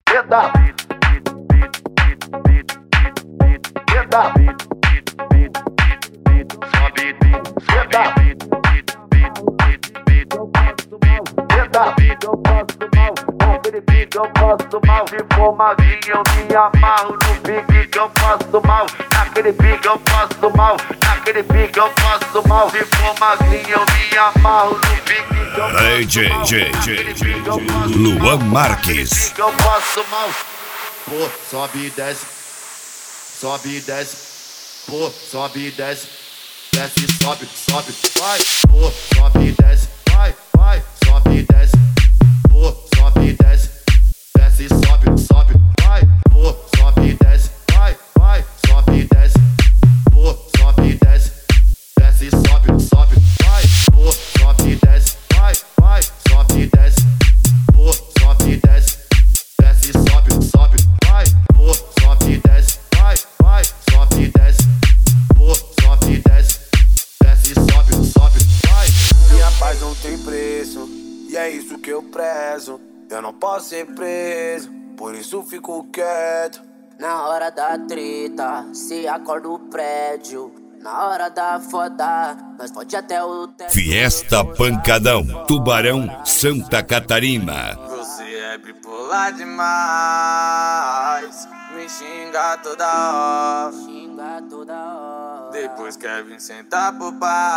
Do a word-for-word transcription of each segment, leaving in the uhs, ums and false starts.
Senta, senta, sobe, senta, senta, eu posso mal, com Felipe que eu posso mal. Se for magrinho eu me amarro no pique que eu posso mal. Naquele pique eu posso mal, naquele pique eu posso mal. Se for magrinho eu me amarro no pique que eu posso mal. D J, J, J, J, Luan Marques. Que eu posso mal. Pô, sobe e desce, sobe e desce. Pô, sobe e desce, desce e sobe, sobe, vai. Pô, sobe e desce, vai, vai, sobe e desce. Pô, sobe e desce, desce e sobe, sobe, vai. Pô, sobe e desce, vai, vai, sobe e desce. Pô, sobe e desce, desce e sobe, sobe, vai. Pô, sobe e desce, vai, vai, sobe e desce. Pô, sobe e desce, desce e sobe, sobe, vai. Pô, sobe e desce, vai, vai, sobe e desce. Pô, sobe e desce, desce e sobe, sobe, vai. Minha paz não tem preço, e é isso que eu prezo. Eu não posso ser preso, por isso fico quieto. Na hora da treta, se acorda o prédio. Na hora da foda, nós pode até o teto. Fiesta Pancadão, Tubarão, Santa Catarina. Você é bipolar demais, me xinga toda hora, Xinga toda hora. depois quer vir sentar pro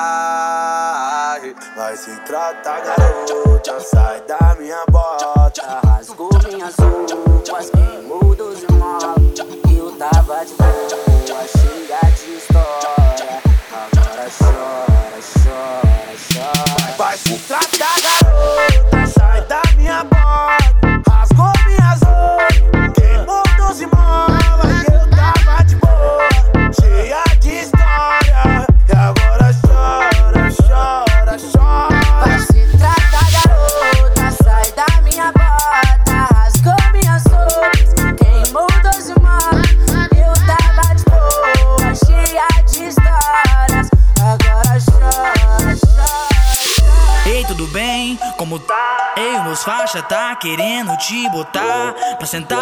pai. Vai se tratar, garota, sai da minha bota. Rasgou minhas roupas, queimou dos irmãos. Eu tava de boa, xinga de história. Agora chora, chora, chora. Vai se tratar, garota, sai da minha bota. Rasgou minhas roupas, queimou dos irmãos. Eu tava de boa, cheia de história. E agora chora, chora, chora. Vai se tratar, garota, sai da minha bota. Rasgou minhas roupas, queimou dos irmãos. Eu tava de boa, cheia de histórias. Agora chora, chora. Ei, tudo bem? Como tá? Ei, meus faixa tá querendo te botar pra sentar.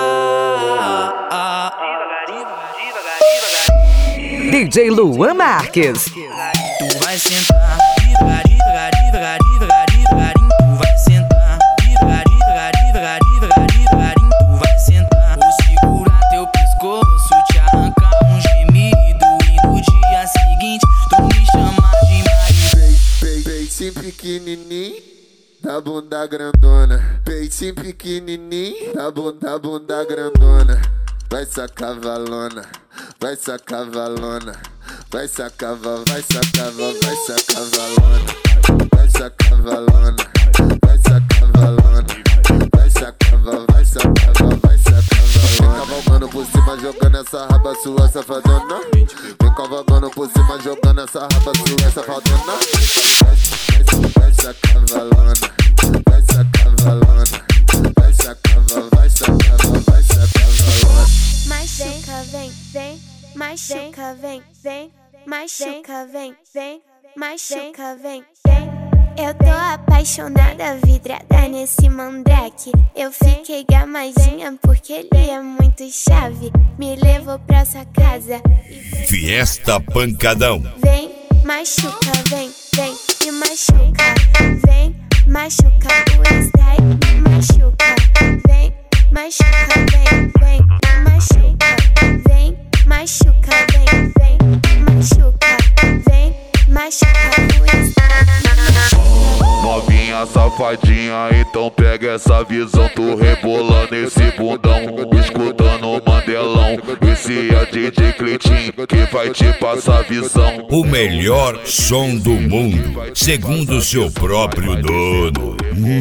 D J Luan Marques. Tu vai sentar, devagar, devagar, devagar, devagar, devagarinho. Tu vai sentar, devagar, devagar, devagar, devagar, devagarinho. Tu vai sentar, vou segurar teu pescoço, te arrancar um gemido. E no dia seguinte, tu me chamar de marido. Peitinho pequenininho, da bunda grandona. Peitinho pequenininho, da bunda, bunda grandona. Vai sacar valona, vai sacar valona. Vai sacar, vai sacar, vai sacar valona. Vai sacar valona, vai sacar valona. Vai sacar, vai sacar, vai sacar valona. Vem cavalgando por cima, jogando essa raba sua safadona. Vem cavalgando por cima, jogando essa raba sua safadona. Vai sacar valona, vai sacar valona. Vai sacar, vai sacar, vai sacar valona. Machuca, vem, vem, machuca, vem, vem, machuca, vem, vem, machuca, vem, vem. Eu tô apaixonada, vidrada nesse mandrake. Eu fiquei gamadinha porque ele é muito chave. Me levou pra sua casa. Fiesta Pancadão. Vem, machuca, vem, vem, me machuca. Vem, machuca, o style me machuca. Vem, machuca, vem, vem, me machuca. Vem, machuca, vem, vem, machuca. Vem, machuca, o style me machuca. Novinha safadinha, então pega essa visão. Tu rebolando esse bundão, escutando o Mandelão. Esse é D J Cleitinho que vai te passar visão. O melhor som do mundo, segundo seu próprio dono.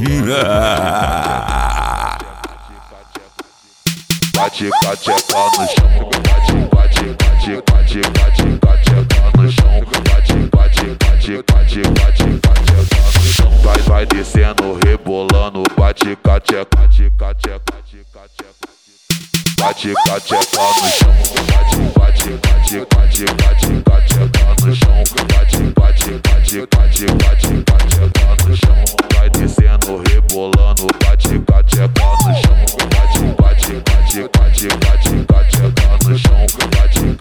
Bate, cateca no chão. Bate, bate, bate, bate, bate, cateca no chão. Bate, bate, bate, bate, bate, cateca no chão. Vai, vai descendo, rebolando. Bate, cateca, cateca, cateca, cateca. bate, cateca no chão. Bate, bate, bate, bate, bate, cateca no chão. Bate, bate, bate, bate, bate, cateca no chão. Vai descendo, rebolando, bate, cateca no chão. Bate, bate, bate, bate, bate, cateca no chão. Bate,